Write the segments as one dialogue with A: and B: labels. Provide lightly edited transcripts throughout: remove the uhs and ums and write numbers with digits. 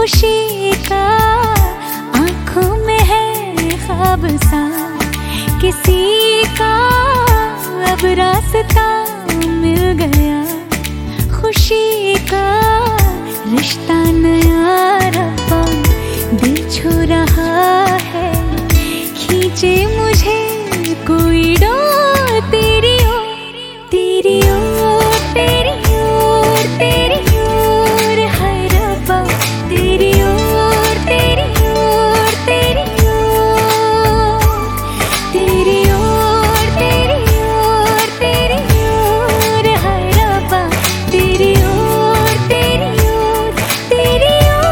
A: खुशी का आंखों में है ख्वाब सा, किसी का अब रास्ता मिल गया। खुशी का रिश्ता नया रब्बा दिल छू रहा है, खींचे मुझे कोई डोर तेरी ओर, तेरी ओर, तेरी ओर, तेरी ओर है रब्बा, तेरी ओर, तेरी ओर, तेरी ओर, तेरी ओर, तेरी ओर, तेरी ओर है रब्बा, तेरी ओर, तेरी ओर, तेरी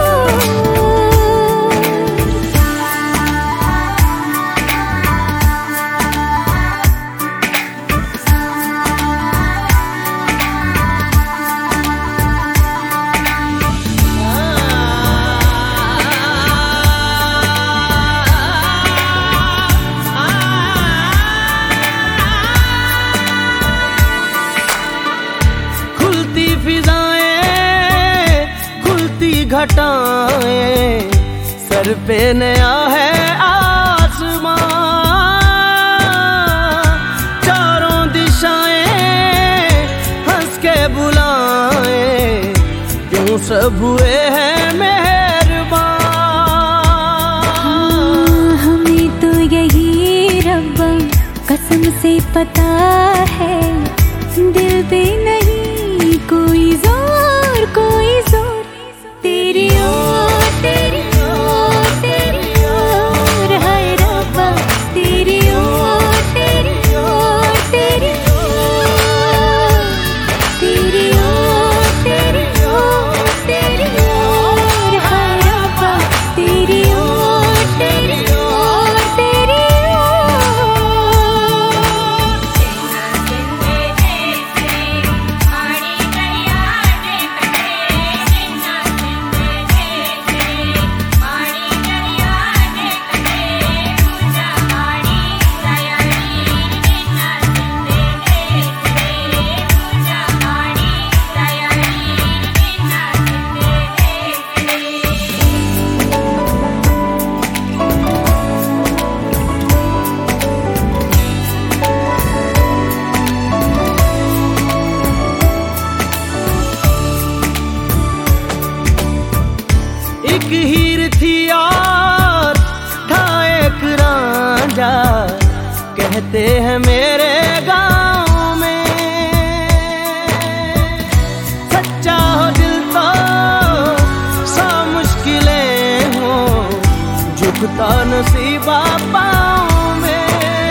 B: घटाएं, सर पे नया है आसमां, चारों दिशाएं हंस के बुलाएं, यूं सब हुए हैं मेहरबान।
A: हमें तो यही रब्बा कसम से पता है, दिल पे नहीं कोई जोर, कोई जोर, तेरी ओर, तेरी ओर, तेरी ओर है रब्बा, तेरी ओर, तेरी ओर, तेरी ओर, तेरी ओर, तेरी ओर, तेरी ओर है रब्बा, तेरी ओर, तेरी ओर, तेरी
B: एक हीर थी और था एक रांझा, कहते हैं मेरे गाँव में, सच्चा हो दिल तो सा मुश्किलें हो, झुकता नसीबा पाँव में।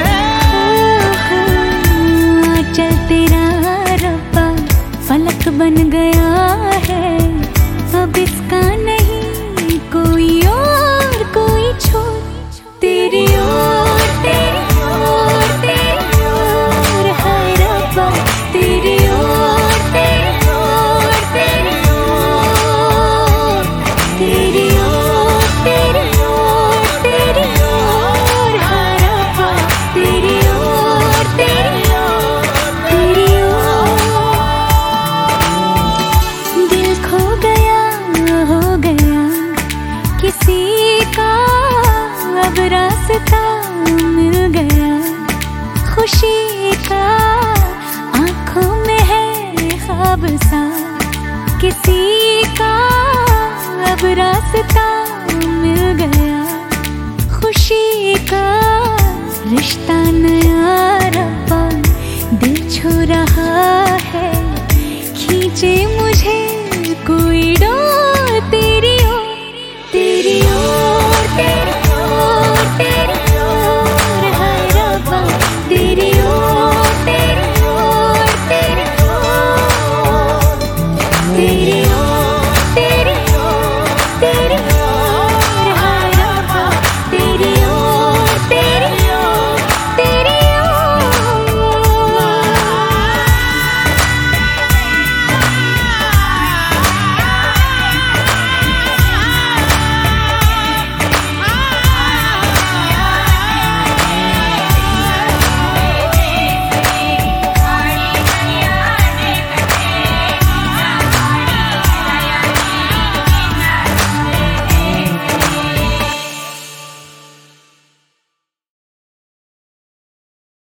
A: चल तेरा रब्बा फलक बन गया है, अब इसका नहीं कोई और, कोई छोर, तेरी ओर, तेरी ओर, तेरी ओर है रब्बा, तेरी ओर, तेरी ओर, तेरी ओर, तेरी ओर, तेरी ओर, तेरी ओर है रब्बा, तेरी ओर, तेरी ओर, तेरी ओर। दिल खो गया, हो गया किसी का अब रास्ता मिल गया। खुशी का आंखों में है ख्वाब सा, किसी का अब रास्ता मिल गया। खुशी का रिश्ता नया रब्बा दिल छू रहा है, खींचे मुझे कोई डोर तेरी ओर, तेरी ओर, तेरी ओर, तेरी ओर है रब्बा, तेरी ओर, तेरी ओर, तेरी ओर, तेरी